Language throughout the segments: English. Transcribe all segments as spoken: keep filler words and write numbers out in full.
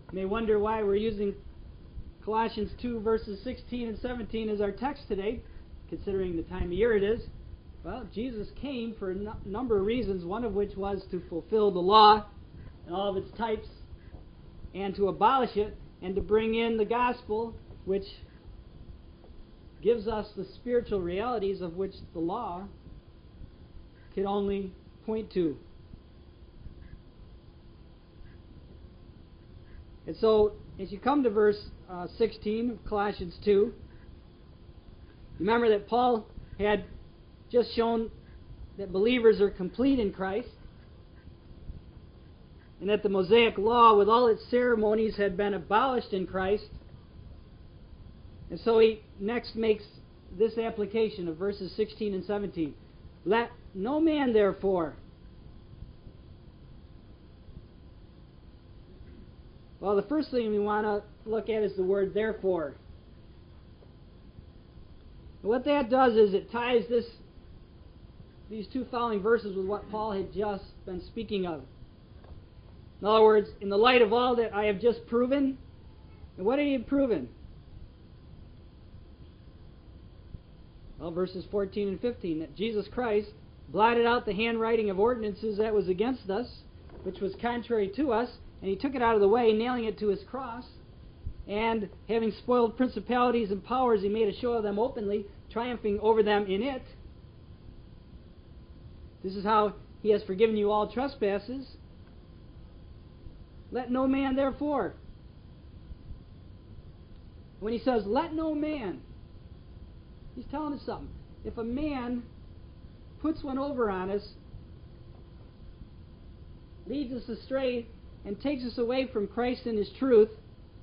You may wonder why we're using Colossians two verses sixteen and seventeen as our text today, considering the time of year it is. Well, Jesus came for a n- number of reasons, one of which was to fulfill the law and all of its types, and to abolish it, and to bring in the gospel, which gives us the spiritual realities of which the law could only point to. And so, as you come to verse uh, sixteen of Colossians two, remember that Paul had just shown that believers are complete in Christ, and that the Mosaic law with all its ceremonies had been abolished in Christ. And so he next makes this application of verses sixteen and seventeen. Let no man therefore. Well, the first thing we want to look at is the word therefore. And what that does is it ties this these two following verses with what Paul had just been speaking of. In other words, in the light of all that I have just proven, and what had he proven? Well, verses fourteen and fifteen, that Jesus Christ blotted out the handwriting of ordinances that was against us, which was contrary to us, and he took it out of the way, nailing it to his cross, and having spoiled principalities and powers, he made a show of them openly, triumphing over them in it. This is how he has forgiven you all trespasses. Let no man therefore. When he says, let no man, he's telling us something. If a man puts one over on us, leads us astray, and takes us away from Christ and His truth,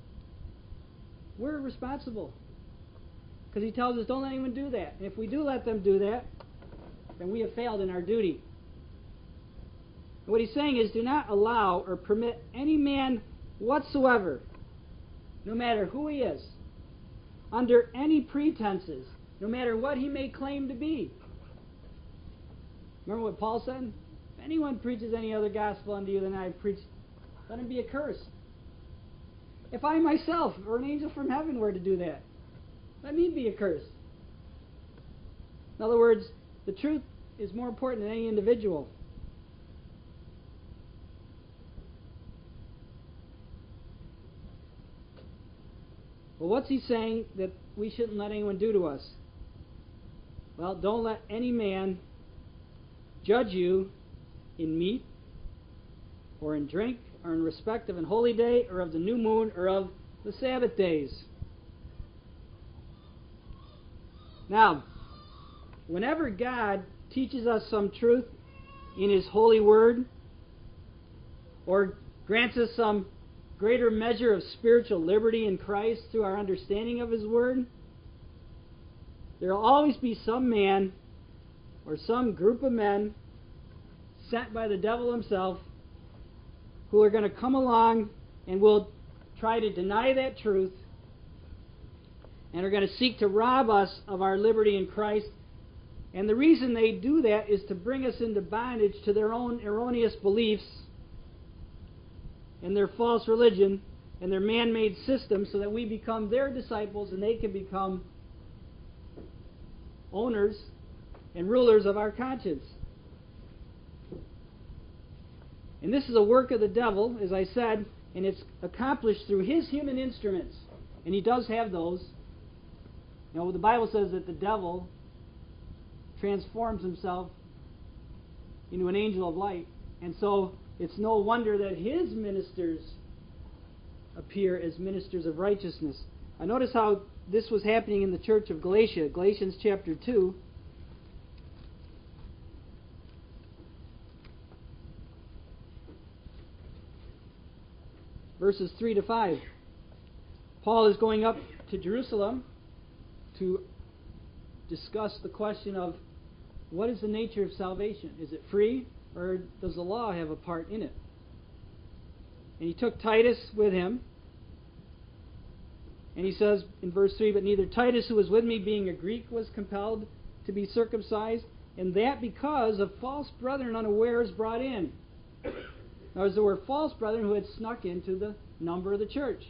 we're responsible. Because he tells us, don't let anyone do that. And if we do let them do that, then we have failed in our duty. And what he's saying is, do not allow or permit any man whatsoever, no matter who he is, under any pretenses, no matter what he may claim to be. Remember what Paul said? If anyone preaches any other gospel unto you than I have preached, let him be accursed. If I myself or an angel from heaven were to do that, let me be accursed. In other words, the truth is more important than any individual. Well, what's he saying that we shouldn't let anyone do to us? Well, don't let any man judge you in meat, or in drink, or in respect of an holy day, or of the new moon, or of the Sabbath days. Now, whenever God teaches us some truth in His holy word, or grants us some greater measure of spiritual liberty in Christ through our understanding of His word, there will always be some man or some group of men sent by the devil himself who are going to come along and will try to deny that truth and are going to seek to rob us of our liberty in Christ. And the reason they do that is to bring us into bondage to their own erroneous beliefs and their false religion and their man-made system, so that we become their disciples and they can become owners and rulers of our conscience. And this is a work of the devil, as I said, and it's accomplished through his human instruments. And he does have those. You know, the Bible says that the devil transforms himself into an angel of light. And so it's no wonder that his ministers appear as ministers of righteousness. I notice how this was happening in the church of Galatia, Galatians chapter two. Verses three to five. Paul is going up to Jerusalem to discuss the question of what is the nature of salvation? Is it free, or does the law have a part in it? And he took Titus with him. And he says in verse three, but neither Titus, who was with me, being a Greek, was compelled to be circumcised, and that because of false brethren unawares brought in. Now, there were false brethren who had snuck into the number of the church.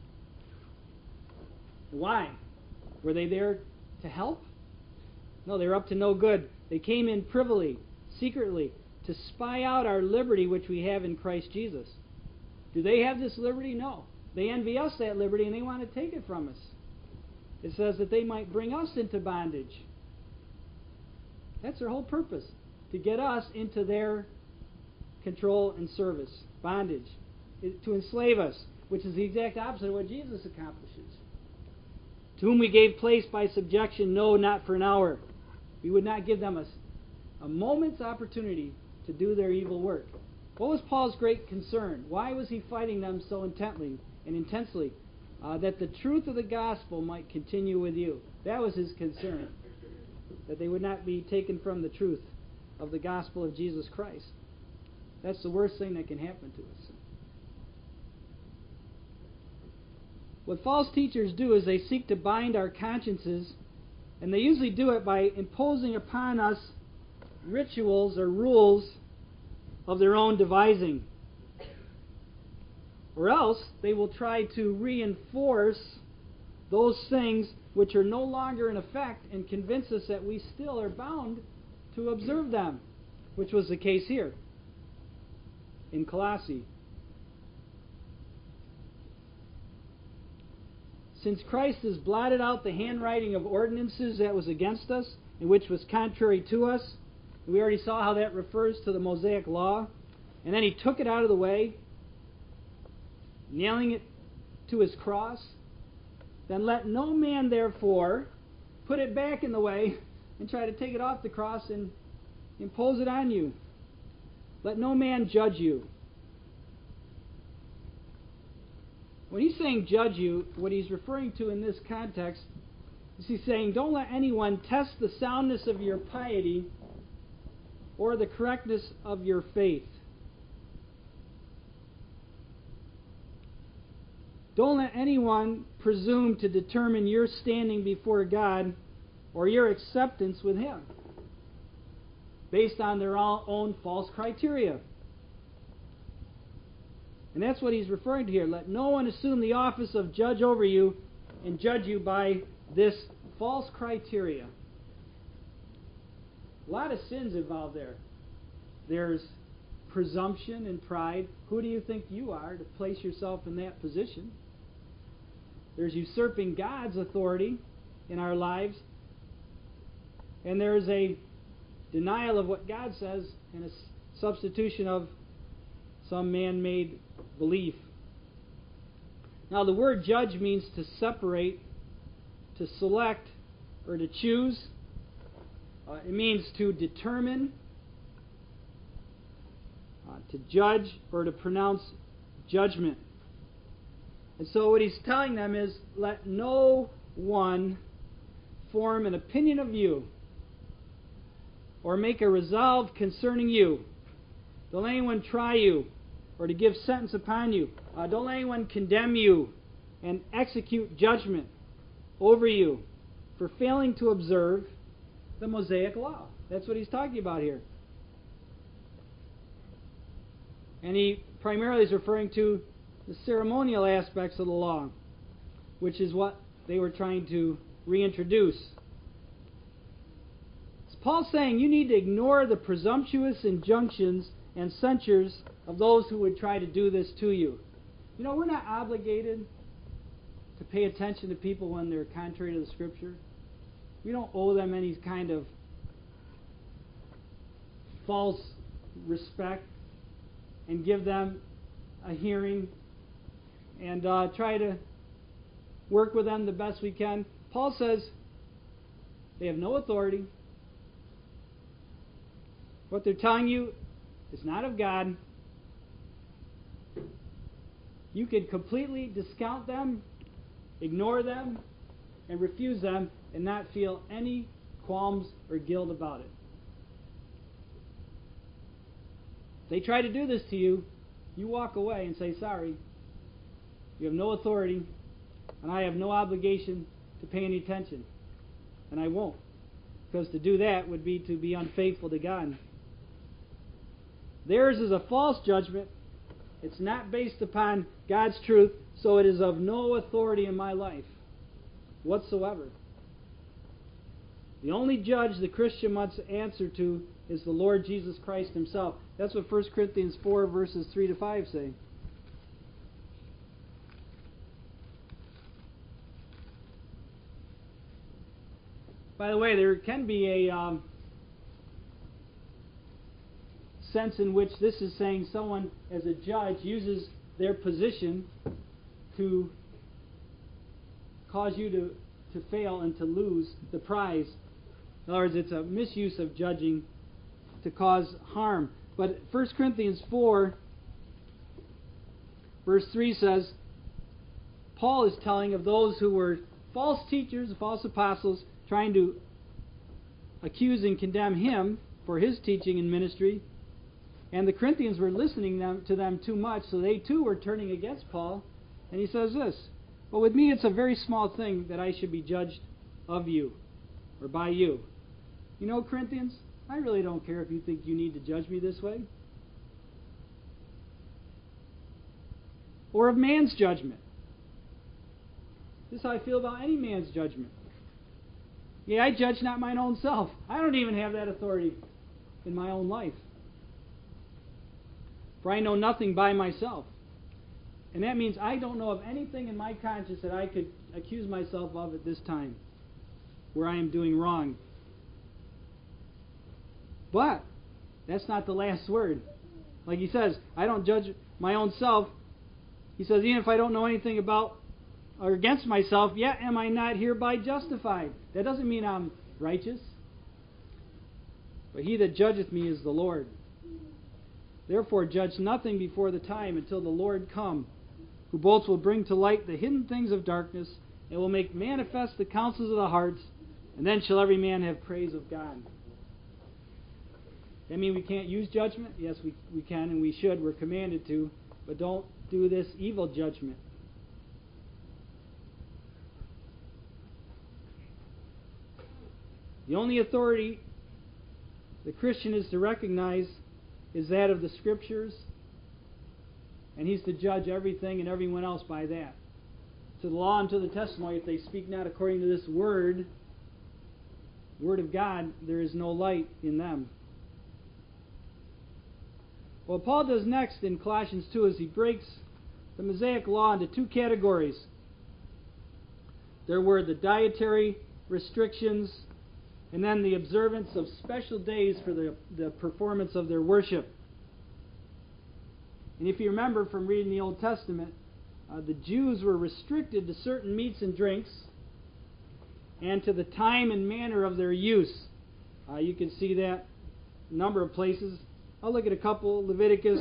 Why? Were they there to help? No, they were up to no good. They came in privily, secretly, to spy out our liberty which we have in Christ Jesus. Do they have this liberty? No. They envy us that liberty and they want to take it from us. It says that they might bring us into bondage. That's their whole purpose, to get us into their control and service, bondage, to enslave us, which is the exact opposite of what Jesus accomplishes. To whom we gave place by subjection, no, not for an hour. We would not give them a, a moment's opportunity to do their evil work. What was Paul's great concern? Why was he fighting them so intently and intensely? Uh, that the truth of the gospel might continue with you. That was his concern. That they would not be taken from the truth of the gospel of Jesus Christ. That's the worst thing that can happen to us. What false teachers do is they seek to bind our consciences, and they usually do it by imposing upon us rituals or rules of their own devising. Or else they will try to reinforce those things which are no longer in effect and convince us that we still are bound to observe them, which was the case here in Colossae. Since Christ has blotted out the handwriting of ordinances that was against us and which was contrary to us, we already saw how that refers to the Mosaic law, and then he took it out of the way, nailing it to his cross, then let no man therefore put it back in the way and try to take it off the cross and impose it on you. Let no man judge you. When he's saying judge you, what he's referring to in this context is he's saying, don't let anyone test the soundness of your piety or the correctness of your faith. Don't let anyone presume to determine your standing before God or your acceptance with Him based on their own false criteria. And that's what he's referring to here. Let no one assume the office of judge over you and judge you by this false criteria. A lot of sins involved there. There's presumption and pride. Who do you think you are to place yourself in that position? There's usurping God's authority in our lives. And there's a denial of what God says and a substitution of some man-made belief. Now, the word judge means to separate, to select, or to choose. Uh, it means to determine, uh, to judge, or to pronounce judgment. And so what he's telling them is, let no one form an opinion of you or make a resolve concerning you. Don't let anyone try you or to give sentence upon you. Uh, don't let anyone condemn you and execute judgment over you for failing to observe the Mosaic law. That's what he's talking about here. And he primarily is referring to the ceremonial aspects of the law, which is what they were trying to reintroduce. It's Paul saying you need to ignore the presumptuous injunctions and censures of those who would try to do this to you. You know, we're not obligated to pay attention to people when they're contrary to the Scripture. We don't owe them any kind of false respect and give them a hearing and uh, try to work with them the best we can. Paul says they have no authority. What they're telling you is not of God. You can completely discount them, ignore them, and refuse them and not feel any qualms or guilt about it. If they try to do this to you, you walk away and say, sorry, you have no authority, and I have no obligation to pay any attention. And I won't. Because to do that would be to be unfaithful to God. Theirs is a false judgment. It's not based upon God's truth, so it is of no authority in my life whatsoever. The only judge the Christian must answer to is the Lord Jesus Christ Himself. That's what First Corinthians four verses three to five say. By the way, there can be a um, sense in which this is saying someone, as a judge, uses their position to cause you to, to fail and to lose the prize. In other words, it's a misuse of judging to cause harm. But First Corinthians four, verse three says, Paul is telling of those who were false teachers, false apostles, trying to accuse and condemn him for his teaching and ministry. And the Corinthians were listening them, to them too much, so they too were turning against Paul. And he says this, but with me it's a very small thing that I should be judged of you, or by you. You know, Corinthians, I really don't care if you think you need to judge me this way. Or of man's judgment. This is how I feel about any man's judgment. Yeah, I judge not mine own self. I don't even have that authority in my own life. For I know nothing by myself. And that means I don't know of anything in my conscience that I could accuse myself of at this time where I am doing wrong. But that's not the last word. Like he says, I don't judge my own self. He says, even if I don't know anything about or against myself, yet am I not hereby justified. That doesn't mean I'm righteous. But he that judgeth me is the Lord. Therefore judge nothing before the time until the Lord come, who both will bring to light the hidden things of darkness, and will make manifest the counsels of the hearts, and then shall every man have praise of God. That mean we can't use judgment? Yes, we, we can and we should. We're commanded to. But don't do this evil judgment. The only authority the Christian is to recognize is that of the Scriptures, and he's to judge everything and everyone else by that. To the law and to the testimony, if they speak not according to this word, word of God, there is no light in them. What Paul does next in Colossians two is he breaks the Mosaic law into two categories. There were the dietary restrictions, and then the observance of special days for the, the performance of their worship. And if you remember from reading the Old Testament, uh, the Jews were restricted to certain meats and drinks and to the time and manner of their use. Uh, you can see that a number of places. I'll look at a couple. Leviticus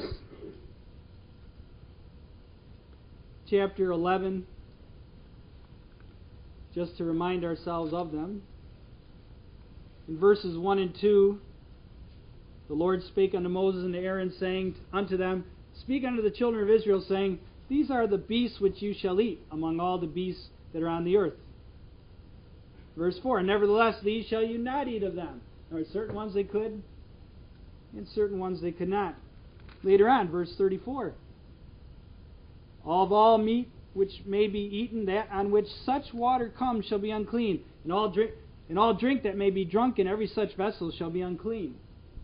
chapter eleven, just to remind ourselves of them. In verses one and two, the Lord spake unto Moses and to Aaron, saying unto them, Speak unto the children of Israel, saying, These are the beasts which you shall eat among all the beasts that are on the earth. Verse four, Nevertheless, these shall you not eat of them. There are certain ones they could, and certain ones they could not. Later on, verse thirty-four, Of all meat which may be eaten, that on which such water comes shall be unclean, and all drink And all drink that may be drunk in every such vessel shall be unclean.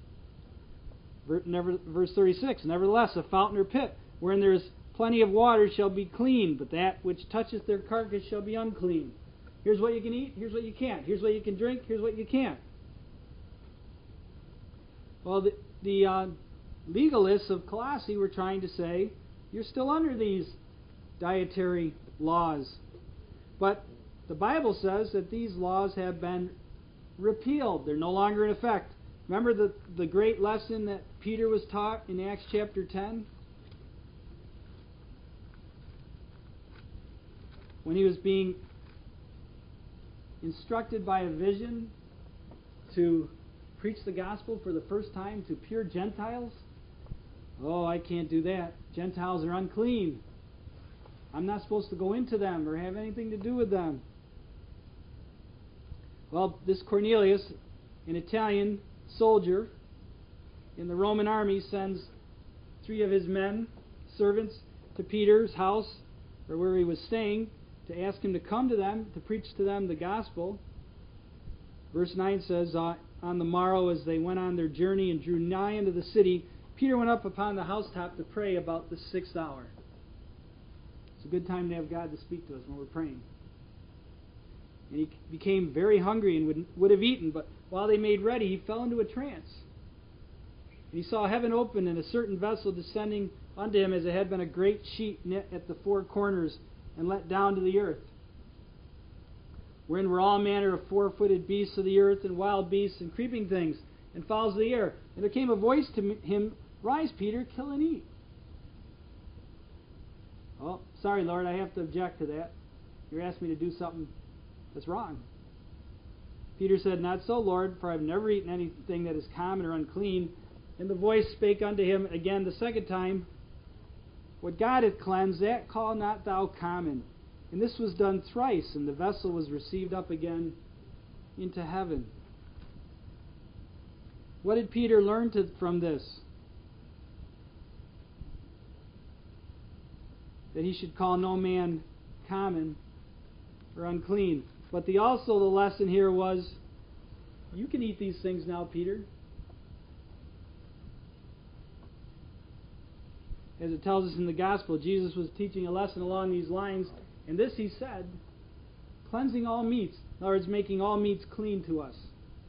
Verse thirty-six, Nevertheless, a fountain or pit, wherein there is plenty of water, shall be clean, but that which toucheth their carcass shall be unclean. Here's what you can eat, here's what you can't. Here's what you can drink, here's what you can't. Well, the, the uh, legalists of Colossae were trying to say, you're still under these dietary laws. But the Bible says that these laws have been repealed. They're no longer in effect. Remember the, the great lesson that Peter was taught in Acts chapter ten? When he was being instructed by a vision to preach the gospel for the first time to pure Gentiles. Oh, I can't do that. Gentiles are unclean. I'm not supposed to go into them or have anything to do with them. Well, this Cornelius, an Italian soldier in the Roman army, sends three of his men, servants to Peter's house, or where he was staying, to ask him to come to them, to preach to them the gospel. Verse nine says, uh, on the morrow, as they went on their journey and drew nigh unto the city, Peter went up upon the housetop to pray about the sixth hour. It's a good time to have God to speak to us when we're praying. And he became very hungry and would, would have eaten, but while they made ready, he fell into a trance. And he saw heaven open and a certain vessel descending unto him, as it had been a great sheet knit at the four corners and let down to the earth, wherein were all manner of four-footed beasts of the earth, and wild beasts, and creeping things, and fowls of the air. And there came a voice to him, Rise, Peter, kill and eat. Oh, sorry, Lord, I have to object to that. You're asking me to do something that's wrong. Peter said, Not so, Lord, for I have never eaten anything that is common or unclean. And the voice spake unto him again the second time, What God hath cleansed, that call not thou common. And this was done thrice, and the vessel was received up again into heaven. What did Peter learn to, from this? That he should call no man common or unclean. But the also the lesson here was, you can eat these things now, Peter. As it tells us in the gospel, Jesus was teaching a lesson along these lines, and this he said, cleansing all meats. In other words, making all meats clean to us.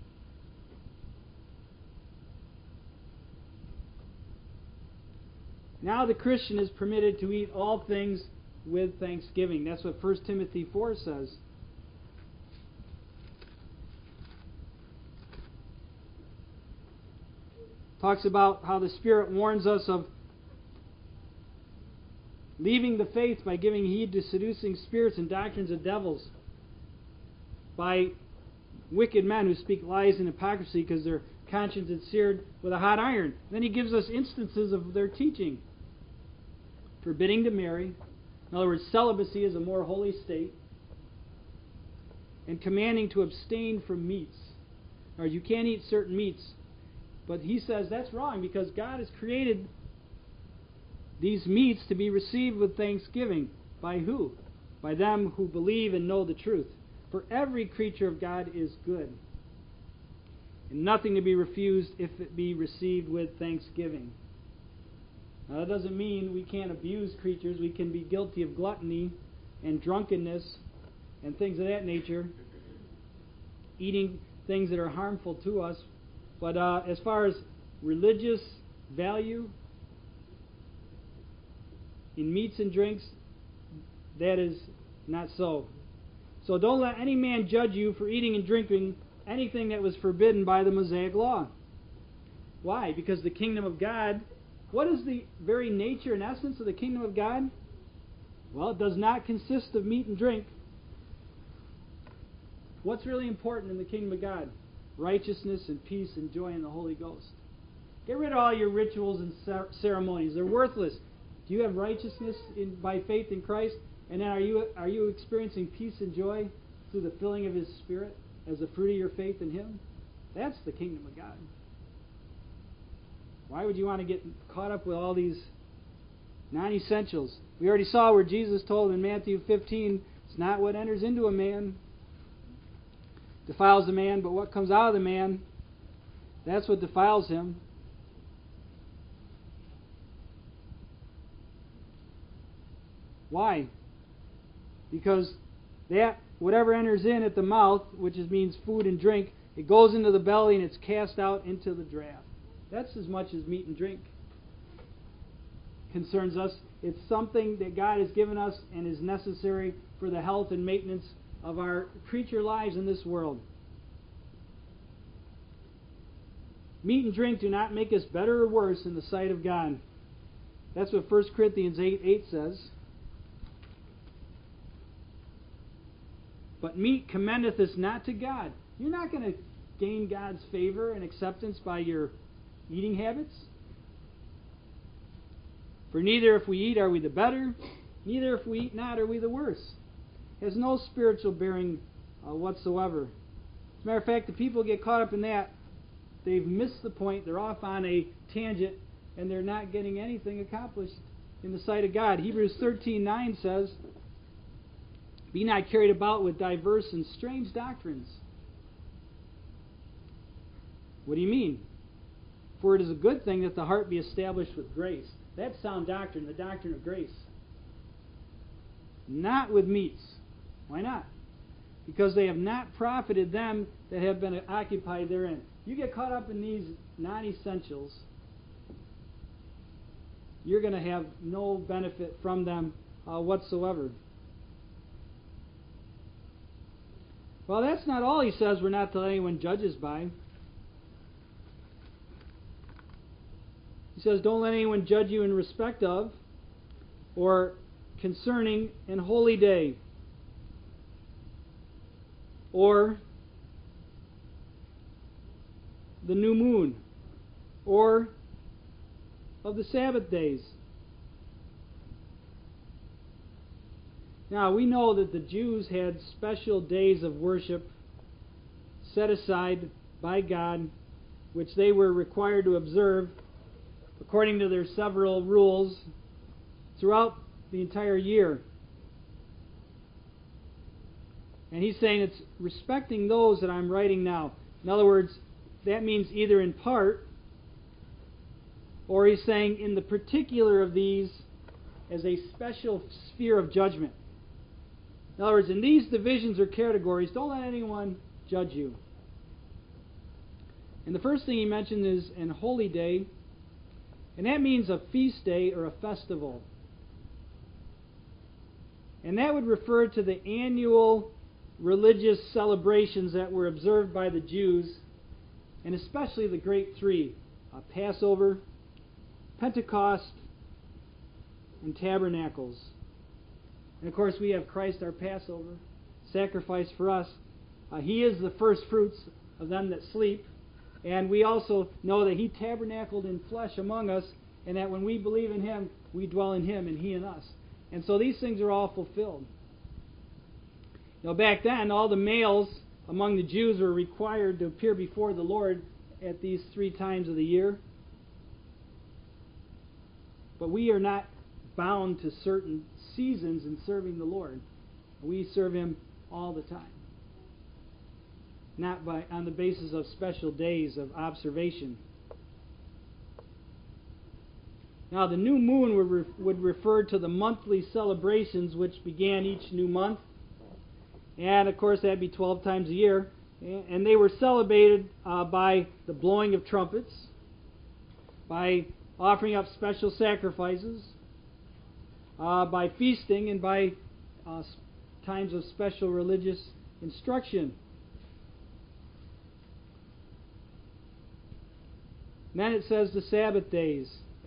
Now the Christian is permitted to eat all things with thanksgiving. That's what First Timothy four says. Talks about how the Spirit warns us of leaving the faith by giving heed to seducing spirits and doctrines of devils, by wicked men who speak lies and hypocrisy because their conscience is seared with a hot iron. Then he gives us instances of their teaching. Forbidding to marry. In other words, celibacy is a more holy state. And commanding to abstain from meats. Or you can't eat certain meats. But he says that's wrong because God has created these meats to be received with thanksgiving. By who? By them who believe and know the truth. For every creature of God is good, and nothing to be refused if it be received with thanksgiving. Now that doesn't mean we can't abuse creatures. We can be guilty of gluttony and drunkenness and things of that nature, eating things that are harmful to us. But uh, as far as religious value in meats and drinks, that is not so. So don't let any man judge you for eating and drinking anything that was forbidden by the Mosaic law. Why? Because the kingdom of God, what is the very nature and essence of the kingdom of God? Well, it does not consist of meat and drink. What's really important in the kingdom of God? Righteousness and peace and joy in the Holy Ghost. Get rid of all your rituals and ceremonies. They're worthless. Do you have righteousness in, by faith in Christ? And then are you are you experiencing peace and joy through the filling of His Spirit as a fruit of your faith in Him? That's the kingdom of God. Why would you want to get caught up with all these non-essentials? We already saw where Jesus told in Matthew fifteen, it's not what enters into a man defiles a man, but what comes out of the man, that's what defiles him. Why? Because that whatever enters in at the mouth, which is, means food and drink, it goes into the belly and it's cast out into the draught. That's as much as meat and drink concerns us. It's something that God has given us and is necessary for the health and maintenance of our creature lives in this world. Meat and drink do not make us better or worse in the sight of God. That's what First Corinthians eight eight says. But meat commendeth us not to God. You're not going to gain God's favor and acceptance by your eating habits. For neither if we eat are we the better, neither if we eat not are we the worse. It has no spiritual bearing uh, whatsoever. As a matter of fact, the people get caught up in that. They've missed the point. They're off on a tangent, and they're not getting anything accomplished in the sight of God. Hebrews thirteen nine says, "Be not carried about with diverse and strange doctrines." What do you mean? "For it is a good thing that the heart be established with grace." That's sound doctrine, the doctrine of grace. Not with meats. Why not? Because they have not profited them that have been occupied therein. You get caught up in these non-essentials, you're going to have no benefit from them uh, whatsoever. Well, that's not all he says we're not to let anyone judge us by. He says, don't let anyone judge you in respect of or concerning an holy day or the new moon or of the Sabbath days. Now, we know that the Jews had special days of worship set aside by God, which they were required to observe according to their several rules throughout the entire year. And he's saying it's respecting those that I'm writing now. In other words, that means either in part, or he's saying in the particular of these as a special sphere of judgment. In other words, in these divisions or categories, don't let anyone judge you. And the first thing he mentioned is an holy day, and that means a feast day or a festival. And that would refer to the annual religious celebrations that were observed by the Jews, and especially the great three, uh, Passover, Pentecost, and Tabernacles. And of course we have Christ our Passover, sacrifice for us. Uh, he is the first fruits of them that sleep. And we also know that He tabernacled in flesh among us, and that when we believe in Him, we dwell in Him and He in us. And so these things are all fulfilled. Now back then, all the males among the Jews were required to appear before the Lord at these three times of the year. But we are not bound to certain seasons in serving the Lord. We serve Him all the time. Not by on the basis of special days of observation. Now the new moon would, re- would refer to the monthly celebrations which began each new month. And of course that'd be twelve times a year. And they were celebrated uh, by the blowing of trumpets, by offering up special sacrifices, uh, by feasting, and by uh, times of special religious instruction. And then it says the Sabbath days.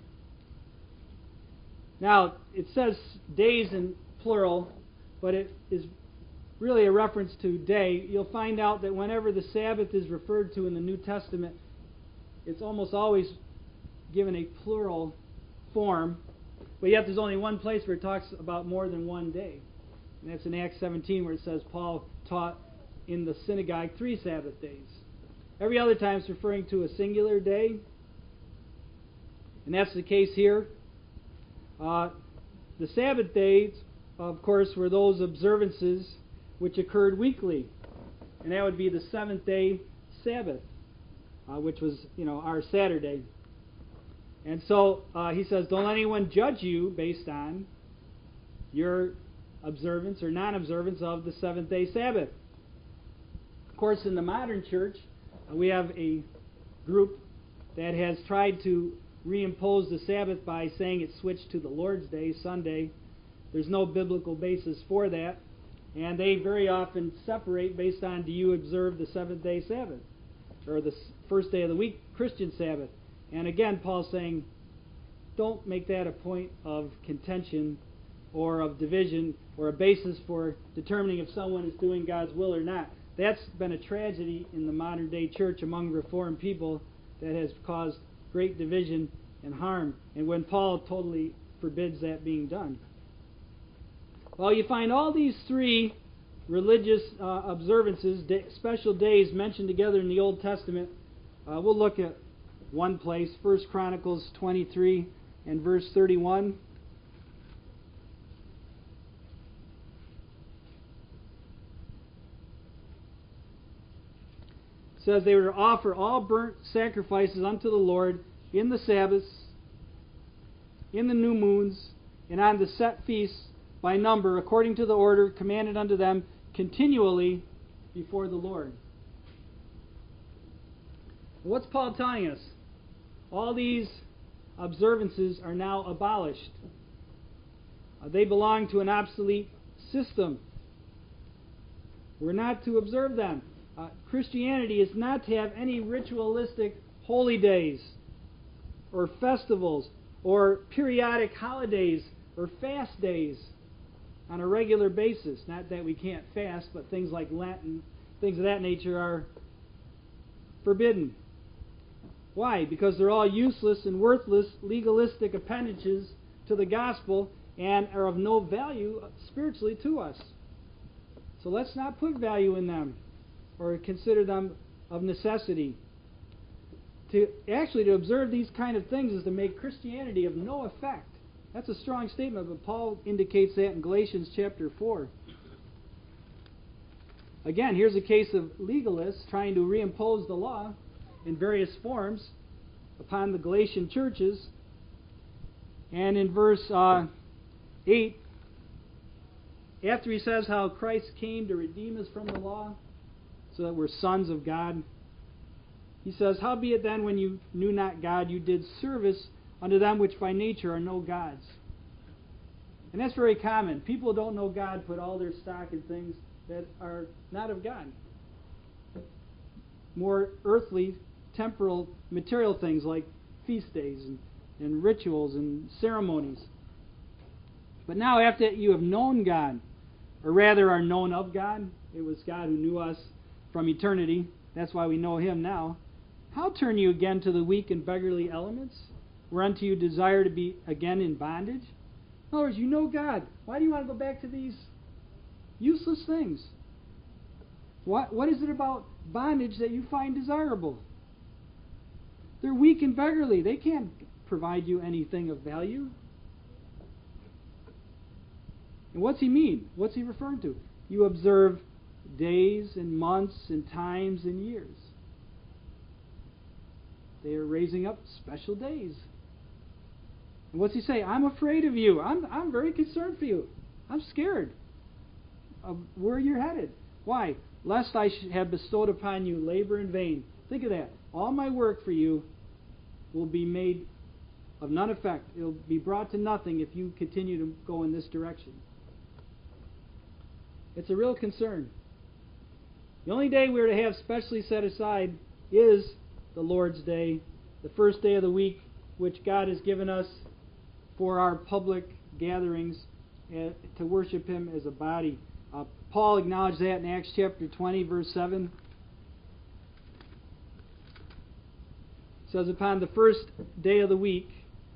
Now, it says days in plural, but it is really a reference to day. You'll find out that whenever the Sabbath is referred to in the New Testament, it's almost always given a plural form. But yet there's only one place where it talks about more than one day. And that's in Acts seventeen, where it says Paul taught in the synagogue three Sabbath days. Every other time it's referring to a singular day. And that's the case here. Uh, the Sabbath days, of course, were those observances which occurred weekly. And that would be the seventh day Sabbath, uh, which was, you know, our Saturday. And so uh, he says, don't let anyone judge you based on your observance or non-observance of the seventh day Sabbath. Of course, in the modern church, uh, we have a group that has tried to reimpose the Sabbath by saying it switched to the Lord's Day, Sunday. There's no biblical basis for that. And they very often separate based on, do you observe the seventh day Sabbath? Or the first day of the week, Christian Sabbath. And again, Paul's saying, don't make that a point of contention or of division or a basis for determining if someone is doing God's will or not. That's been a tragedy in the modern day church among Reformed people that has caused great division and harm, and when Paul totally forbids that being done. Well, you find all these three religious uh, observances, day, special days mentioned together in the Old Testament. Uh, we'll look at one place, First Chronicles twenty-three and verse thirty-one. says they were to offer all burnt sacrifices unto the Lord in the Sabbaths, in the new moons, and on the set feasts by number, according to the order commanded unto them continually before the Lord. What's Paul telling us? All these observances are now abolished. Uh, they belong to an obsolete system. We're not to observe them. Uh, Christianity is not to have any ritualistic holy days or festivals or periodic holidays or fast days on a regular basis. Not that we can't fast, but things like Lent and things of that nature are forbidden. Why? Because they're all useless and worthless legalistic appendages to the gospel and are of no value spiritually to us. So let's not put value in them or consider them of necessity. To actually to observe these kind of things is to make Christianity of no effect. That's a strong statement, but Paul indicates that in Galatians chapter four. Again, here's a case of legalists trying to reimpose the law in various forms upon the Galatian churches. And in verse uh, eight, after he says how Christ came to redeem us from the law, so that we're sons of God, he says, howbeit then, when you knew not God, you did service unto them which by nature are no gods. And that's very common. People who don't know God put all their stock in things that are not of God. More earthly, temporal, material things like feast days and, and rituals and ceremonies. But now after you have known God, or rather are known of God, it was God who knew us from eternity. That's why we know Him now. How turn you again to the weak and beggarly elements, whereunto you desire to be again in bondage? In other words, you know God. Why do you want to go back to these useless things? What, what is it about bondage that you find desirable? They're weak and beggarly. They can't provide you anything of value. And what's he mean? What's he referring to? You observe days and months and times and years. They are raising up special days. And what's he say? I'm afraid of you. I'm, I'm very concerned for you. I'm scared of where you're headed. Why? Lest I should have bestowed upon you labor in vain. Think of that. All my work for you will be made of none effect. It will be brought to nothing if you continue to go in this direction. It's a real concern. The only day we're to have specially set aside is the Lord's Day, the first day of the week, which God has given us for our public gatherings uh, to worship Him as a body. Uh, Paul acknowledged that in Acts chapter twenty, verse seven. It says, upon the first day of the week.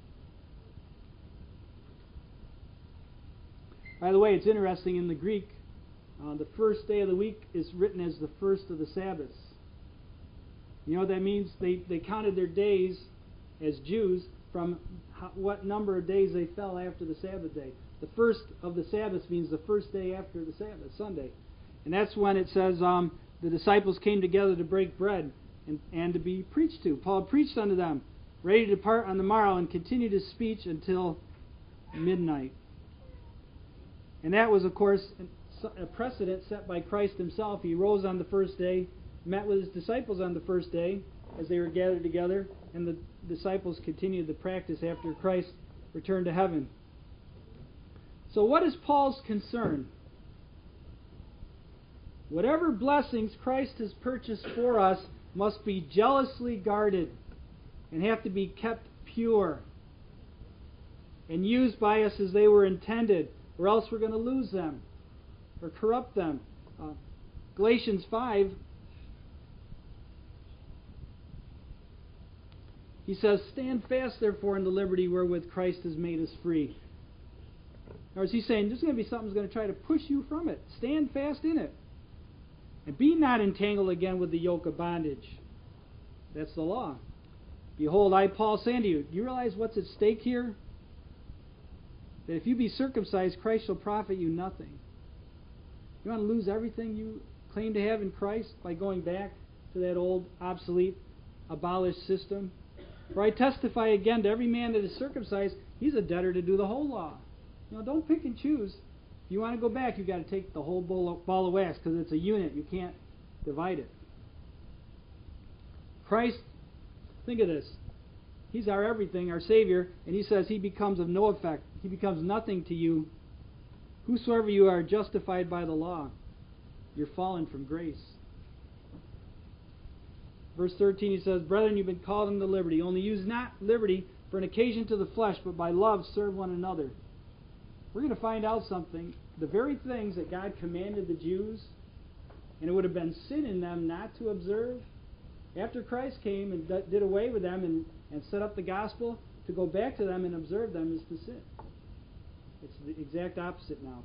By the way, it's interesting, in the Greek, uh, the first day of the week is written as the first of the Sabbaths. You know what that means? They, they counted their days as Jews from how, what number of days they fell after the Sabbath day. The first of the Sabbaths means the first day after the Sabbath, Sunday. And that's when it says um, the disciples came together to break bread and, and to be preached to. Paul preached unto them, ready to depart on the morrow, and continued his speech until midnight. And that was, of course, a precedent set by Christ Himself. He rose on the first day, met with His disciples on the first day as they were gathered together, and the disciples continued the practice after Christ returned to heaven. So what is Paul's concern? Whatever blessings Christ has purchased for us must be jealously guarded and have to be kept pure and used by us as they were intended, or else we're going to lose them or corrupt them. Uh, Galatians five, he says, stand fast therefore in the liberty wherewith Christ has made us free. Or is he saying there's going to be something that's going to try to push you from it? Stand fast in it. And be not entangled again with the yoke of bondage. That's the law. Behold, I, Paul, say unto you, do you realize what's at stake here? That if you be circumcised, Christ shall profit you nothing. You want to lose everything you claim to have in Christ by going back to that old, obsolete, abolished system. For I testify again to every man that is circumcised, he's a debtor to do the whole law. You know, don't pick and choose. If you want to go back, you've got to take the whole ball of, ball of wax, because it's a unit. You can't divide it. Christ, think of this. He's our everything, our Savior, and He says He becomes of no effect. He becomes nothing to you. Whosoever you are justified by the law, you're fallen from grace. Verse thirteen, he says, Brethren, you've been called unto liberty. Only use not liberty for an occasion to the flesh, but by love serve one another. We're going to find out something. The very things that God commanded the Jews, and it would have been sin in them not to observe, after Christ came and did away with them and, and set up the gospel, to go back to them and observe them is to sin. It's the exact opposite now.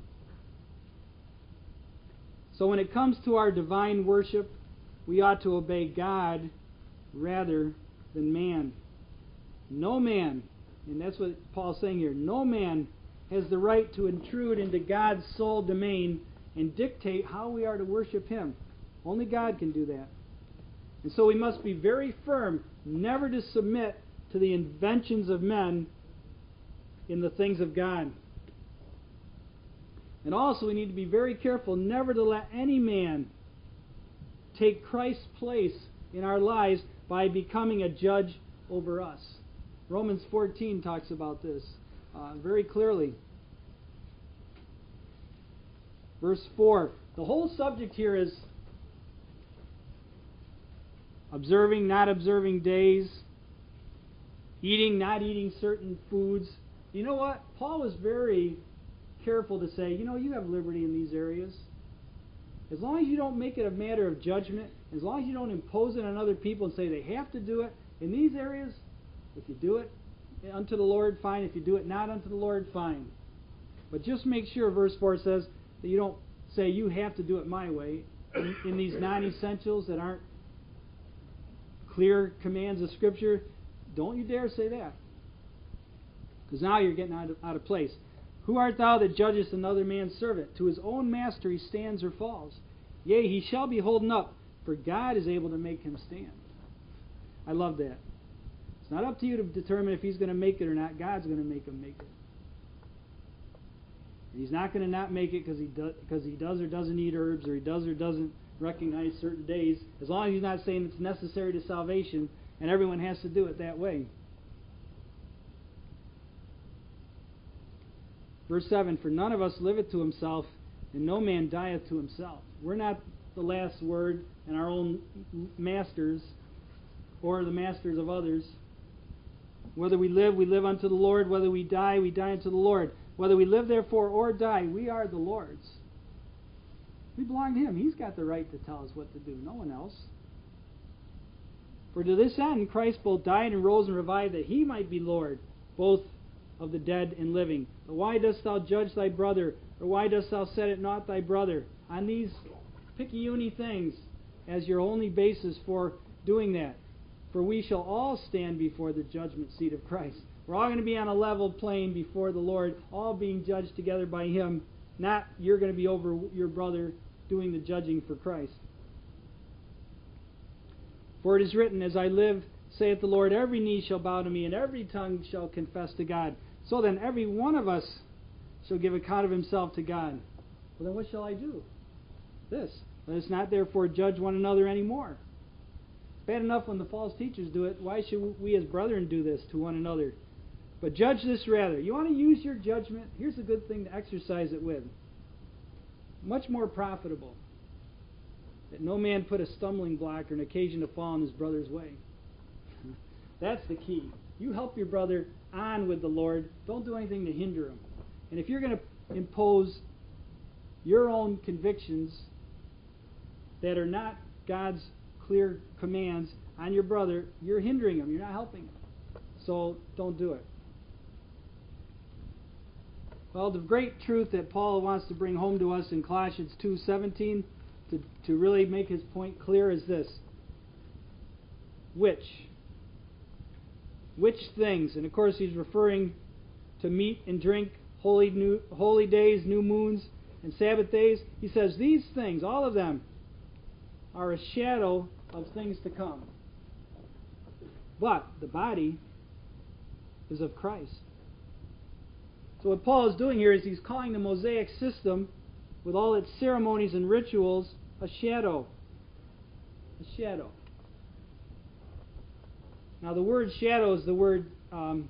So when it comes to our divine worship, we ought to obey God rather than man. No man, and that's what Paul's saying here, no man has the right to intrude into God's sole domain and dictate how we are to worship Him. Only God can do that. And so we must be very firm never to submit to the inventions of men in the things of God. And also we need to be very careful never to let any man take Christ's place in our lives by becoming a judge over us. Romans fourteen talks about this uh, very clearly. Verse four. The whole subject here is observing, not observing days, eating, not eating certain foods. You know what? Paul was very careful to say, you know, you have liberty in these areas. As long as you don't make it a matter of judgment, as long as you don't impose it on other people and say they have to do it, in these areas, if you do it unto the Lord, fine. If you do it not unto the Lord, fine. But just make sure, verse four says, that you don't say you have to do it my way in, in these non-essentials that aren't clear commands of Scripture. Don't you dare say that. Because now you're getting out of, out of place. Who art thou that judgest another man's servant? To his own master he stands or falls. Yea, he shall be holden up, for God is able to make him stand. I love that. It's not up to you to determine if he's going to make it or not. God's going to make him make it. And he's not going to not make it because he, do, because he does or doesn't eat herbs, or he does or doesn't recognize certain days, as long as he's not saying it's necessary to salvation and everyone has to do it that way. Verse seven, for none of us liveth to himself, and no man dieth to himself. We're not the last word and our own masters or the masters of others. Whether we live, we live unto the Lord. Whether we die, we die unto the Lord. Whether we live therefore or die, we are the Lord's. We belong to Him. He's got the right to tell us what to do, no one else. For to this end Christ both died and rose and revived, that He might be Lord, both of the dead and living. But why dost thou judge thy brother, or why dost thou set at naught thy brother? On these picayune things as your only basis for doing that. For we shall all stand before the judgment seat of Christ. We're all going to be on a level plane before the Lord, all being judged together by Him. Not you're going to be over your brother doing the judging for Christ. For it is written, as I live, saith the Lord, every knee shall bow to me, and every tongue shall confess to God. So then every one of us shall give account of himself to God. Well, then what shall I do? This. Let us not therefore judge one another anymore. It's bad enough when the false teachers do it. Why should we as brethren do this to one another? But judge this rather. You want to use your judgment? Here's a good thing to exercise it with. Much more profitable. That no man put a stumbling block or an occasion to fall in his brother's way. That's the key. You help your brother on with the Lord. Don't do anything to hinder him. And if you're going to impose your own convictions that are not God's clear commands on your brother, you're hindering him. You're not helping him. So don't do it. Well, the great truth that Paul wants to bring home to us in Colossians two seventeen to, to really make his point clear is this. Which? Which things? And of course he's referring to meat and drink, holy new, holy days, new moons, and Sabbath days. He says these things, all of them, are a shadow of things to come. But the body is of Christ. So what Paul is doing here is he's calling the Mosaic system, with all its ceremonies and rituals, a shadow. A shadow. Now the word shadow is the word um,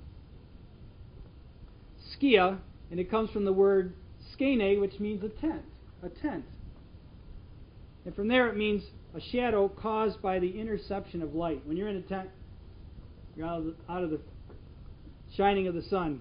skia, and it comes from the word skene, which means a tent. A tent. And from there it means a shadow caused by the interception of light. When you're in a tent, you're out of the, out of the shining of the sun.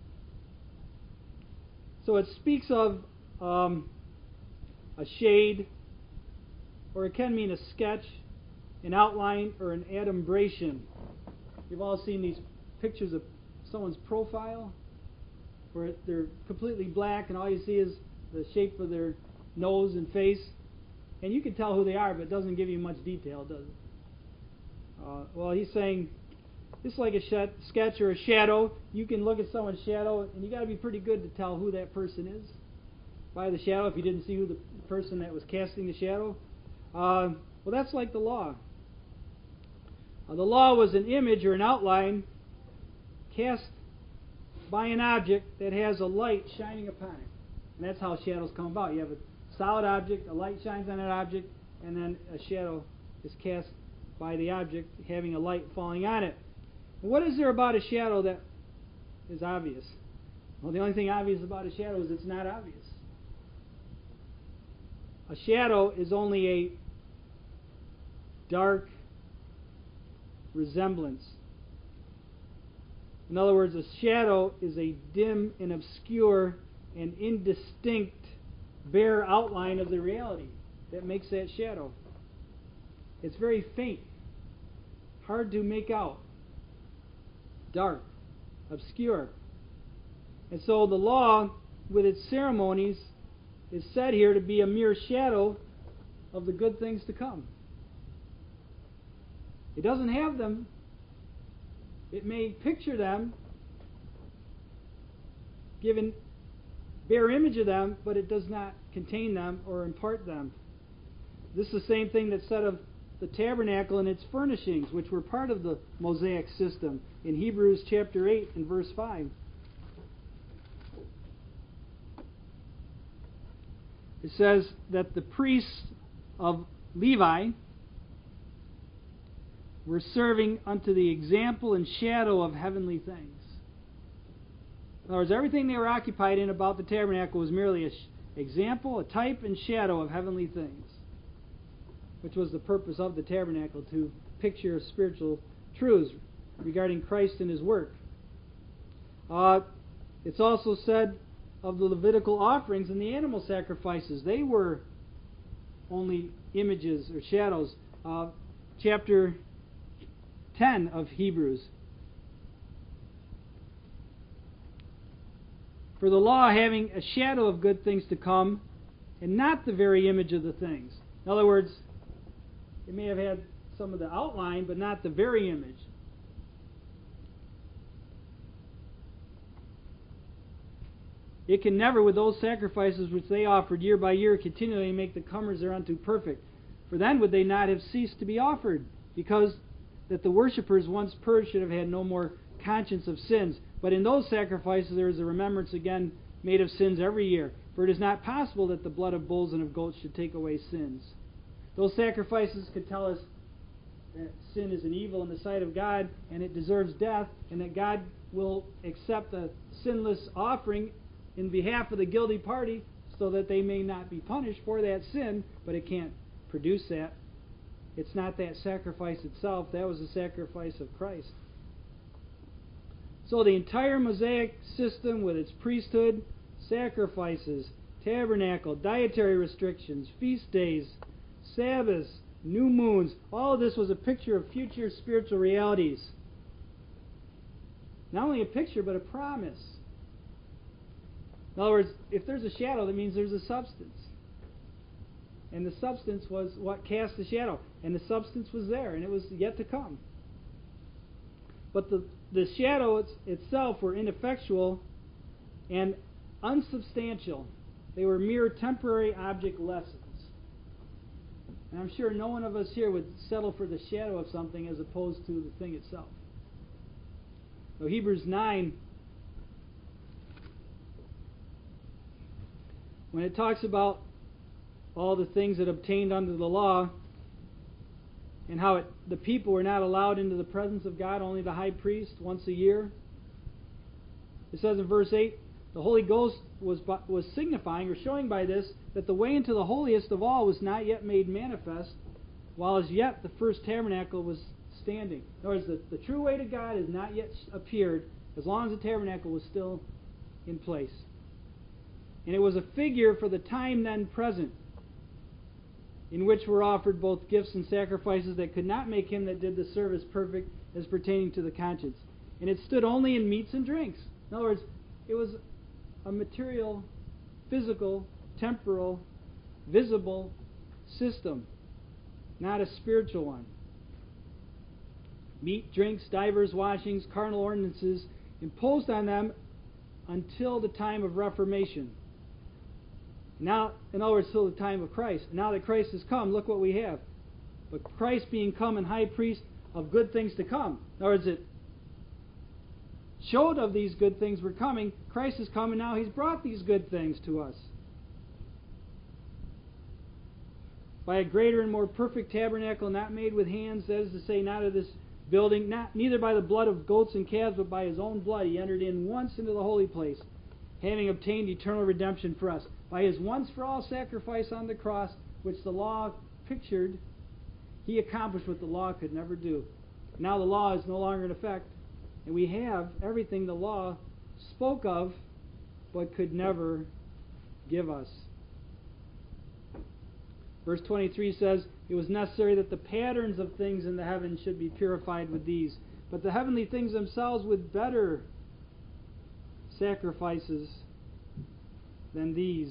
So it speaks of um, a shade, or it can mean a sketch, an outline, or an adumbration. You've all seen these pictures of someone's profile, where they're completely black and all you see is the shape of their nose and face. And you can tell who they are, but it doesn't give you much detail, does it? Uh, well, he's saying, just like a sh- sketch or a shadow, you can look at someone's shadow, and you got to be pretty good to tell who that person is by the shadow, if you didn't see who the person that was casting the shadow. Uh, well, that's like the law. Uh, the law was an image or an outline cast by an object that has a light shining upon it. And that's how shadows come about. You have a solid object, a light shines on that object, and then a shadow is cast by the object having a light falling on it. And what is there about a shadow that is obvious? Well, the only thing obvious about a shadow is it's not obvious. A shadow is only a dark resemblance. In other words, a shadow is a dim and obscure and indistinct, bare outline of the reality that makes that shadow. It's very faint, hard to make out, dark, obscure. And so the law, with its ceremonies, is said here to be a mere shadow of the good things to come. It doesn't have them. It may picture them, give a bare image of them, but it does not contain them or impart them. This is the same thing that's said of the tabernacle and its furnishings, which were part of the Mosaic system, in Hebrews chapter eight and verse five. It says that the priests of Levi were serving unto the example and shadow of heavenly things. In other words, everything they were occupied in about the tabernacle was merely an sh- example, a type, and shadow of heavenly things, which was the purpose of the tabernacle, to picture spiritual truths regarding Christ and His work. Uh, it's also said of the Levitical offerings and the animal sacrifices. They were only images or shadows. Uh, chapter ten of Hebrews. For the law having a shadow of good things to come, and not the very image of the things. In other words, it may have had some of the outline, but not the very image. It can never, with those sacrifices which they offered year by year, continually make the comers thereunto perfect. For then would they not have ceased to be offered, because that the worshippers once purged should have had no more conscience of sins. But in those sacrifices there is a remembrance again made of sins every year. For it is not possible that the blood of bulls and of goats should take away sins. Those sacrifices could tell us that sin is an evil in the sight of God, and it deserves death, and that God will accept a sinless offering in behalf of the guilty party, so that they may not be punished for that sin, but it can't produce that. It's not that sacrifice itself. That was the sacrifice of Christ. So the entire Mosaic system, with its priesthood, sacrifices, tabernacle, dietary restrictions, feast days, Sabbaths, new moons, all of this was a picture of future spiritual realities. Not only a picture, but a promise. In other words, if there's a shadow, that means there's a substance. And the substance was what cast the shadow. And the substance was there, and it was yet to come. But the, the shadows itself were ineffectual and unsubstantial. They were mere temporary object lessons. And I'm sure no one of us here would settle for the shadow of something as opposed to the thing itself. So Hebrews nine, when it talks about all the things that obtained under the law and how it, the people were not allowed into the presence of God, only the high priest once a year. It says in verse eight, the Holy Ghost was, was signifying or showing by this that the way into the holiest of all was not yet made manifest, while as yet the first tabernacle was standing. In other words, the, the true way to God has not yet appeared as long as the tabernacle was still in place. And it was a figure for the time then present, in which were offered both gifts and sacrifices that could not make him that did the service perfect as pertaining to the conscience. And it stood only in meats and drinks. In other words, it was a material, physical, temporal, visible system, not a spiritual one. Meat, drinks, divers, washings, carnal ordinances imposed on them until the time of Reformation. Now, in other words, till the time of Christ. Now that Christ has come, look what we have. But Christ being come and high priest of good things to come. In other words, it showed of these good things were coming. Christ has come and now He's brought these good things to us. By a greater and more perfect tabernacle not made with hands, that is to say, not of this building, not neither by the blood of goats and calves, but by His own blood He entered in once into the holy place, having obtained eternal redemption for us. By His once-for-all sacrifice on the cross, which the law pictured, He accomplished what the law could never do. Now the law is no longer in effect, and we have everything the law spoke of, but could never give us. Verse twenty-three says, it was necessary that the patterns of things in the heavens should be purified with these, but the heavenly things themselves with better sacrifices than these.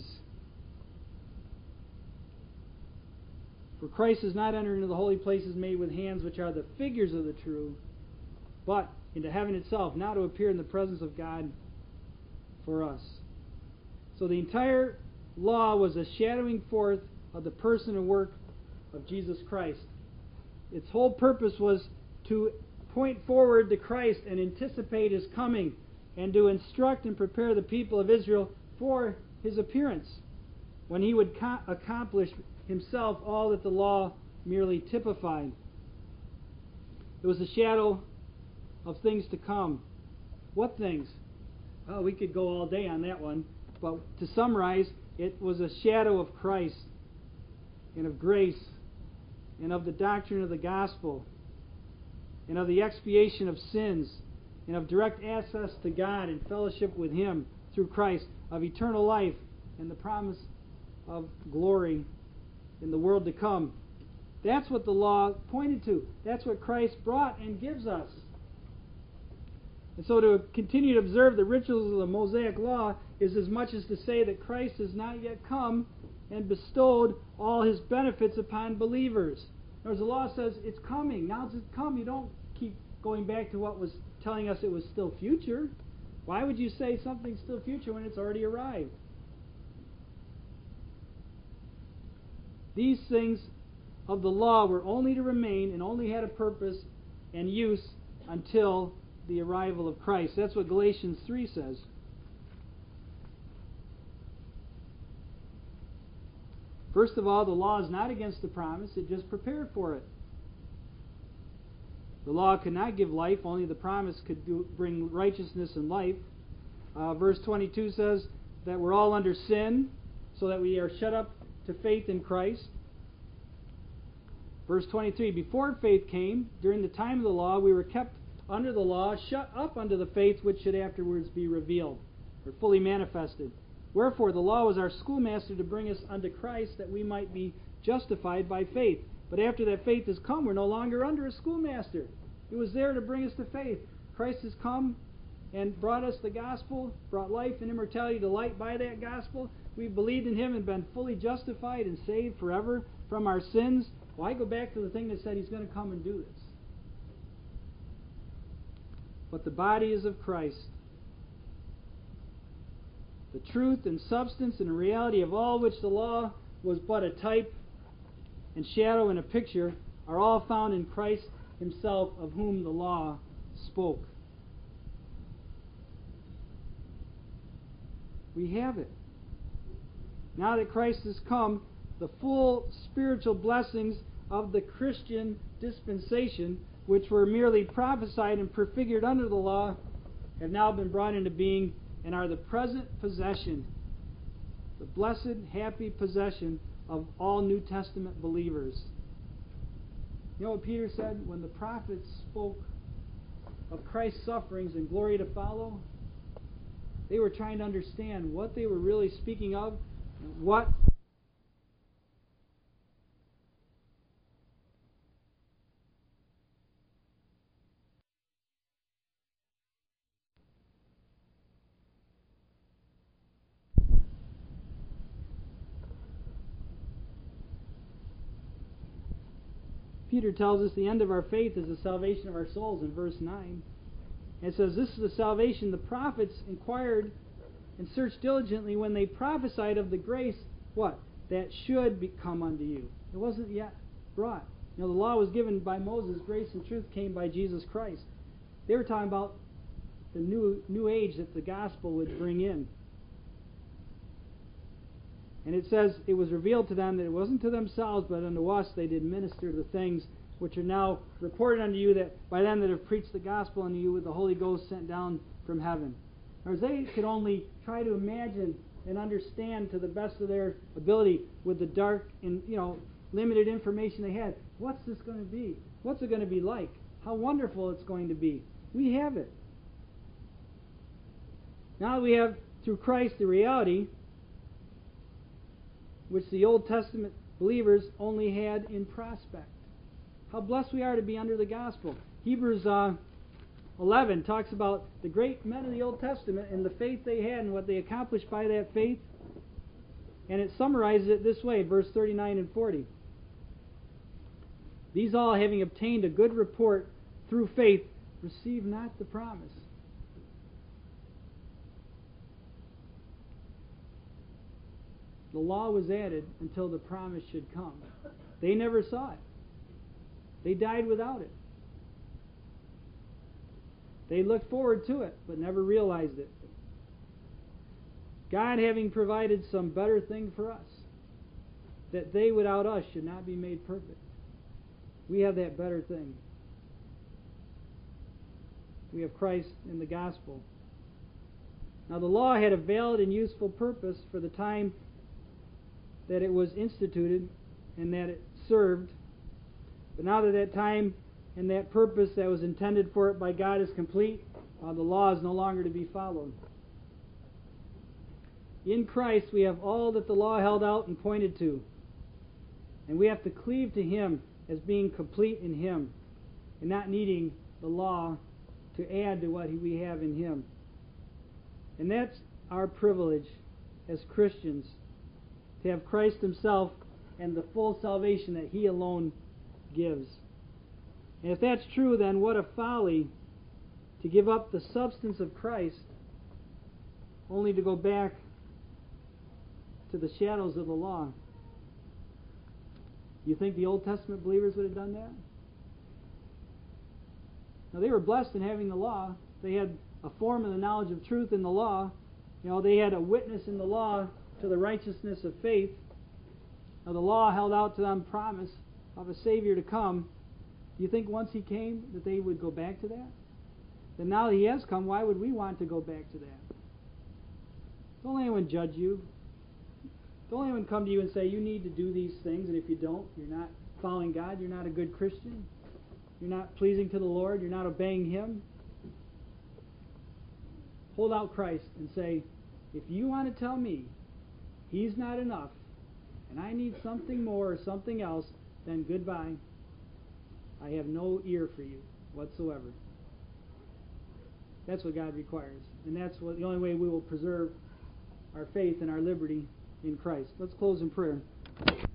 For Christ has not entered into the holy places made with hands, which are the figures of the true, but into heaven itself, now to appear in the presence of God for us. So the entire law was a shadowing forth of the person and work of Jesus Christ. Its whole purpose was to point forward to Christ and anticipate His coming, and to instruct and prepare the people of Israel for His appearance, when He would co- accomplish Himself all that the law merely typified. It was a shadow of things to come. What things? Oh, we could go all day on that one, but to summarize, it was a shadow of Christ and of grace and of the doctrine of the gospel and of the expiation of sins and of direct access to God and fellowship with Him through Christ, of eternal life and the promise of glory in the world to come. That's what the law pointed to. That's what Christ brought and gives us. And so to continue to observe the rituals of the Mosaic law is as much as to say that Christ has not yet come and bestowed all His benefits upon believers. In other words, the law says it's coming. Now it's come. You don't keep going back to what was telling us it was still future. Why would you say something's still future when it's already arrived? These things of the law were only to remain and only had a purpose and use until the arrival of Christ. That's what Galatians three says. First of all, the law is not against the promise, it just prepared for it. The law could not give life, only the promise could do, bring righteousness and life. Uh, verse twenty-two says that we're all under sin, so that we are shut up to faith in Christ. Verse twenty-three, before faith came, during the time of the law, we were kept under the law, shut up unto the faith which should afterwards be revealed, or fully manifested. Wherefore the law was our schoolmaster to bring us unto Christ, that we might be justified by faith. But after that faith has come, we're no longer under a schoolmaster. It was there to bring us to faith. Christ has come and brought us the gospel, brought life and immortality to light by that gospel. We've believed in Him and been fully justified and saved forever from our sins. Why go back to the thing that said He's going to come and do this? But the body is of Christ. The truth and substance and reality of all which the law was but a type and shadow and a picture are all found in Christ himself, of whom the law spoke. We have it. Now that Christ has come, the full spiritual blessings of the Christian dispensation, which were merely prophesied and prefigured under the law, have now been brought into being and are the present possession, the blessed, happy possession of all New Testament believers. You know what Peter said? When the prophets spoke of Christ's sufferings and glory to follow, they were trying to understand what they were really speaking of, and what Peter tells us the end of our faith is the salvation of our souls in verse nine. It says, this is the salvation the prophets inquired and searched diligently when they prophesied of the grace, what? That should be come unto you. It wasn't yet brought. You know, the law was given by Moses. Grace and truth came by Jesus Christ. They were talking about the new, new age that the gospel would bring in. And it says, it was revealed to them that it wasn't to themselves, but unto us they did minister the things which are now reported unto you, that by them that have preached the gospel unto you with the Holy Ghost sent down from heaven. Whereas they could only try to imagine and understand to the best of their ability with the dark and, you know, limited information they had. What's this going to be? What's it going to be like? How wonderful it's going to be. We have it. Now we have, through Christ, the reality which the Old Testament believers only had in prospect. How blessed we are to be under the gospel. Hebrews uh, eleven talks about the great men of the Old Testament and the faith they had and what they accomplished by that faith. And it summarizes it this way, verse thirty-nine and forty. These all, having obtained a good report through faith, receive not the promise. The law was added until the promise should come. They never saw it. They died without it. They looked forward to it, but never realized it. God having provided some better thing for us, that they without us should not be made perfect. We have that better thing. We have Christ in the gospel. Now the law had a valid and useful purpose for the time that it was instituted and that it served. But now that that time and that purpose that was intended for it by God is complete, uh, the law is no longer to be followed. In Christ we have all that the law held out and pointed to. And we have to cleave to Him as being complete in Him and not needing the law to add to what we have in Him. And that's our privilege as Christians, to have Christ Himself and the full salvation that He alone gives. And if that's true, then what a folly to give up the substance of Christ only to go back to the shadows of the law. You think the Old Testament believers would have done that? Now, they were blessed in having the law. They had a form of the knowledge of truth in the law. You know, they had a witness in the law to the righteousness of faith. Now, the law held out to them promise of a Savior to come. Do you think once He came that they would go back to that? Then now that He has come, why would we want to go back to that? Don't let anyone judge you. Don't let anyone come to you and say, you need to do these things, and if you don't, you're not following God, you're not a good Christian, you're not pleasing to the Lord, you're not obeying Him. Hold out Christ and say, if you want to tell me He's not enough, and I need something more or something else, then goodbye. I have no ear for you whatsoever. That's what God requires. And that's what the only way we will preserve our faith and our liberty in Christ. Let's close in prayer.